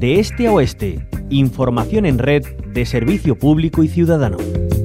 De este a oeste, información en red de servicio público y ciudadano.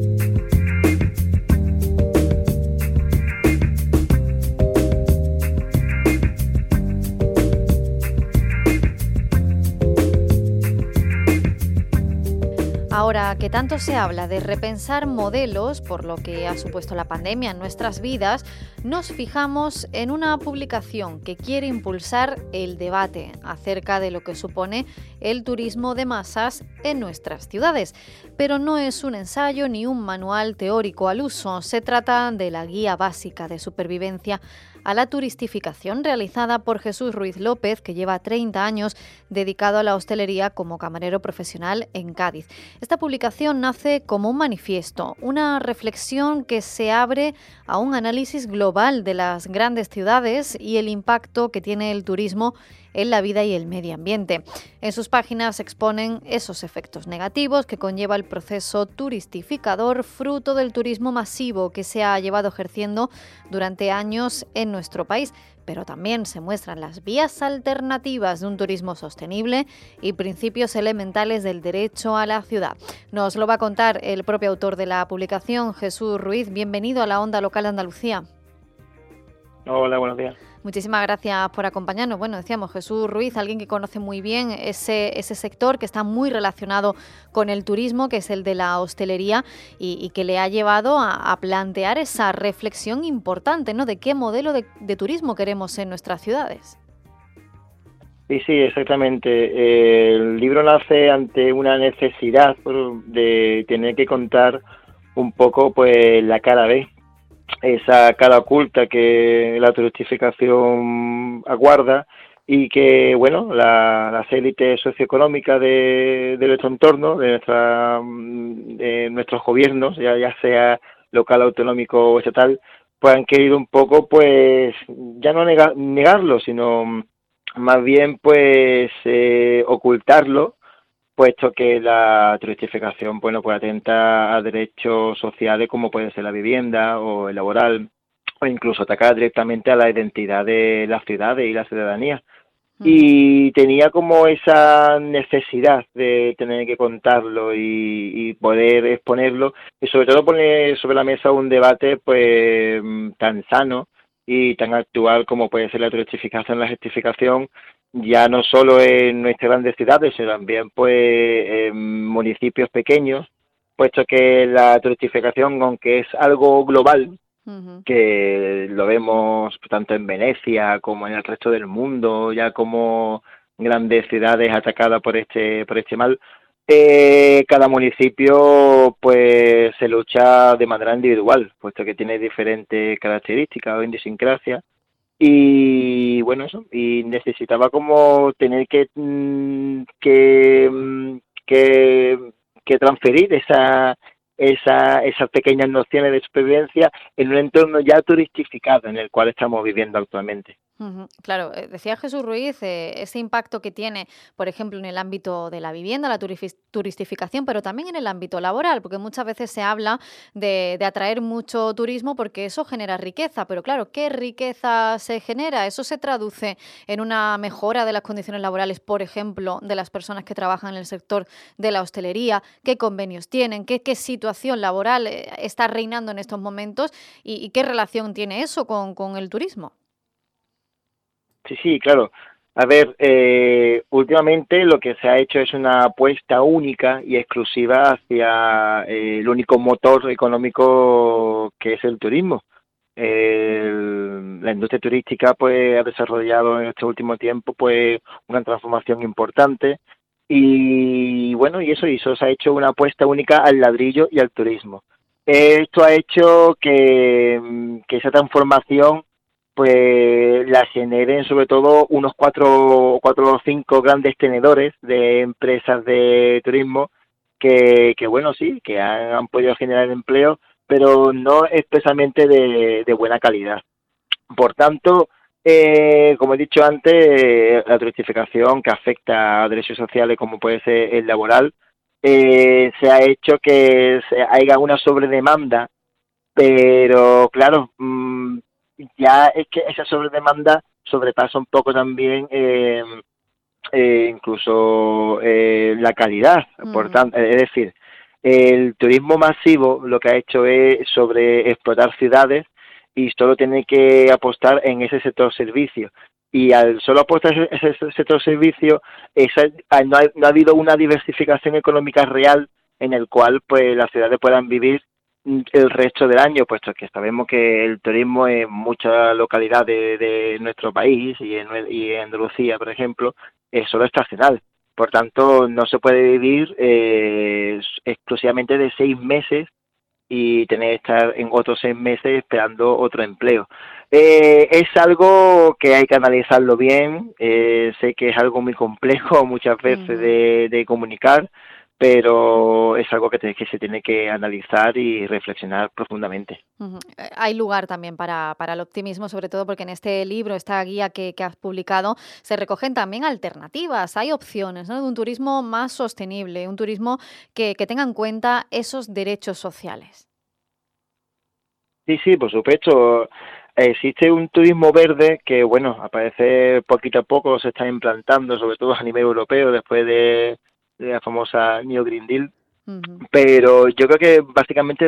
Ahora que tanto se habla de repensar modelos por lo que ha supuesto la pandemia en nuestras vidas, nos fijamos en una publicación que quiere impulsar el debate acerca de lo que supone el turismo de masas en nuestras ciudades. Pero no es un ensayo ni un manual teórico al uso, se trata de la Guía Básica de Supervivencia a la Turistificación realizada por Jesús Ruiz López, que lleva 30 años dedicado a la hostelería como camarero profesional en Cádiz. Esta publicación nace como un manifiesto, una reflexión que se abre a un análisis global de las grandes ciudades y el impacto que tiene el turismo en la vida y el medio ambiente. En sus páginas exponen esos efectos negativos que conlleva el proceso turistificador, fruto del turismo masivo que se ha llevado ejerciendo durante años en nuestro país. Pero también se muestran las vías alternativas de un turismo sostenible y principios elementales del derecho a la ciudad. Nos lo va a contar el propio autor de la publicación, Jesús Ruiz. Bienvenido a la Onda Local de Andalucía. Hola, buenos días. Muchísimas gracias por acompañarnos. Bueno, decíamos, Jesús Ruiz, alguien que conoce muy bien ese sector que está muy relacionado con el turismo, que es el de la hostelería, y que le ha llevado a plantear esa reflexión importante, ¿no? De qué modelo de turismo queremos en nuestras ciudades. Sí, exactamente. El libro nace ante una necesidad de tener que contar un poco, pues, la cara B, esa cara oculta que la turistificación aguarda y que, bueno, las élites socioeconómicas de nuestro entorno, de nuestros gobiernos, ya sea local, autonómico o estatal, pues han querido un poco, pues, ya no negarlo, sino más bien, pues, ocultarlo, puesto que la turistificación, bueno, pues atenta a derechos sociales como puede ser la vivienda o el laboral, o incluso atacar directamente a la identidad de las ciudades y la ciudadanía. Y tenía como esa necesidad de tener que contarlo y poder exponerlo, y sobre todo poner sobre la mesa un debate pues tan sano y tan actual como puede ser la turistificación, la gentrificación, ya no solo en nuestras grandes ciudades, sino también pues en municipios pequeños, puesto que la turistificación, aunque es algo global, que lo vemos tanto en Venecia como en el resto del mundo, ya como grandes ciudades atacadas por este mal, cada municipio pues se lucha de manera individual, puesto que tiene diferentes características o idiosincrasias. Y bueno, eso, y necesitaba como tener que transferir esas pequeñas nociones de supervivencia en un entorno ya turistificado en el cual estamos viviendo actualmente. Claro, decía Jesús Ruiz, ese impacto que tiene, por ejemplo, en el ámbito de la vivienda, la turistificación, pero también en el ámbito laboral, porque muchas veces se habla de atraer mucho turismo porque eso genera riqueza, pero claro, ¿qué riqueza se genera? Eso se traduce en una mejora de las condiciones laborales, por ejemplo, de las personas que trabajan en el sector de la hostelería, qué convenios tienen, qué situación laboral está reinando en estos momentos y qué relación tiene eso con el turismo. Sí, claro. A ver, últimamente lo que se ha hecho es una apuesta única y exclusiva hacia el único motor económico que es el turismo. La industria turística pues ha desarrollado en este último tiempo pues una transformación importante y bueno, y eso se ha hecho una apuesta única al ladrillo y al turismo. Esto ha hecho que esa transformación pues la generen sobre todo unos cuatro o cinco grandes tenedores de empresas de turismo que bueno, sí, que han podido generar empleo, pero no expresamente de buena calidad. Por tanto, como he dicho antes, la turistificación que afecta a derechos sociales como puede ser el laboral, se ha hecho que haya una sobredemanda, pero claro, ya es que esa sobredemanda sobrepasa un poco también incluso la calidad. Por Ujú. tanto, es decir, el turismo masivo lo que ha hecho es sobre explotar ciudades y solo tiene que apostar en ese sector servicio. Y al solo apostar en ese sector servicio, no ha habido una diversificación económica real en el cual pues las ciudades puedan vivir el resto del año, puesto que sabemos que el turismo en muchas localidades de nuestro país y en Andalucía, por ejemplo, es solo estacional. Por tanto, no se puede vivir exclusivamente de 6 meses y tener que estar en otros 6 meses esperando otro empleo. Es algo que hay que analizarlo bien, sé que es algo muy complejo muchas veces Ujú. de comunicar, pero es algo que se tiene que analizar y reflexionar profundamente. Ujú. Hay lugar también para el optimismo, sobre todo porque en este libro, esta guía que has publicado, se recogen también alternativas, hay opciones, ¿no? De un turismo más sostenible, un turismo que tenga en cuenta esos derechos sociales. Sí, sí, por supuesto. Existe un turismo verde que, bueno, aparece poquito a poco, se está implantando, sobre todo a nivel europeo, después de la famosa New Green Deal, Ujú. pero yo creo que básicamente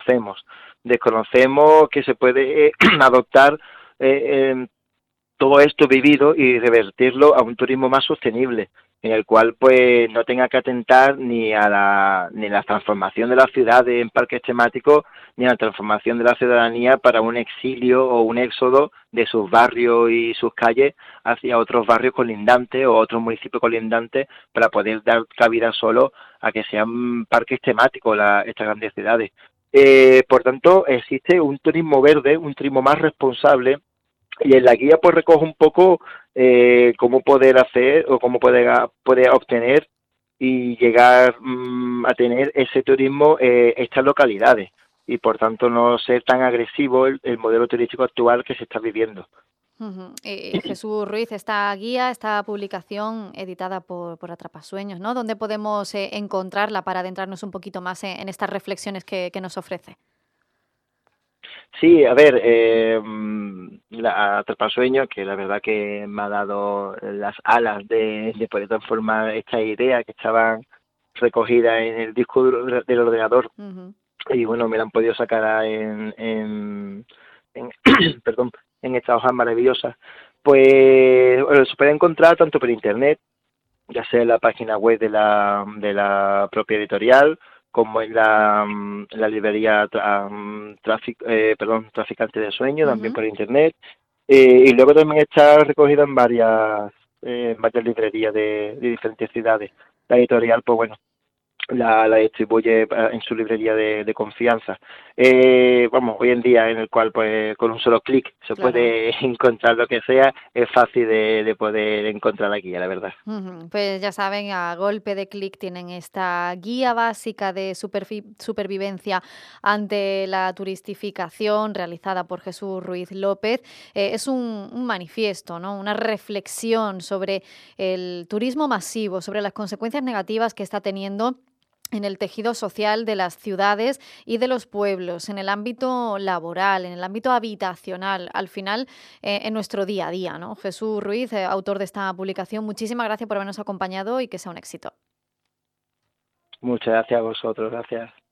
desconocemos que se puede adoptar eh, todo esto vivido y revertirlo a un turismo más sostenible, en el cual pues no tenga que atentar ni la transformación de la ciudad en parques temáticos, ni a la transformación de la ciudadanía para un exilio o un éxodo de sus barrios y sus calles hacia otros barrios colindantes o otros municipios colindantes para poder dar cabida solo a que sean parques temáticos estas grandes ciudades. Por tanto, existe un turismo verde, un turismo más responsable, y en la guía pues recoge un poco cómo poder hacer o cómo poder obtener y llegar a tener ese turismo estas localidades y por tanto no ser tan agresivo el modelo turístico actual que se está viviendo. Ujú. Jesús Ruiz, esta guía, esta publicación editada por Atrapasueños, ¿no? ¿Dónde podemos encontrarla para adentrarnos un poquito más en estas reflexiones que nos ofrece? Sí, a ver, la Atrapasueños, que la verdad que me ha dado las alas de poder transformar estas ideas que estaban recogidas en el disco duro del ordenador Ujú. y bueno, me la han podido sacar en perdón, en estas hojas maravillosas. Pues bueno, se puede encontrar tanto por internet, ya sea en la página web de la propia editorial, como en en la librería Traficante de Sueños, también Ujú. por internet. Y luego también está recogida en varias librerías de diferentes ciudades. La editorial, pues bueno, la distribuye en su librería de confianza. Vamos, hoy en día en el cual pues con un solo clic se Claro. puede encontrar lo que sea, es fácil de poder encontrar aquí, la verdad. Ujú. Pues ya saben, a golpe de clic tienen esta guía básica de supervivencia ante la turistificación realizada por Jesús Ruiz López. Es un manifiesto, ¿no? Una reflexión sobre el turismo masivo, sobre las consecuencias negativas que está teniendo en el tejido social de las ciudades y de los pueblos, en el ámbito laboral, en el ámbito habitacional, al final en nuestro día a día, ¿no? Jesús Ruiz, autor de esta publicación, muchísimas gracias por habernos acompañado y que sea un éxito. Muchas gracias a vosotros, gracias.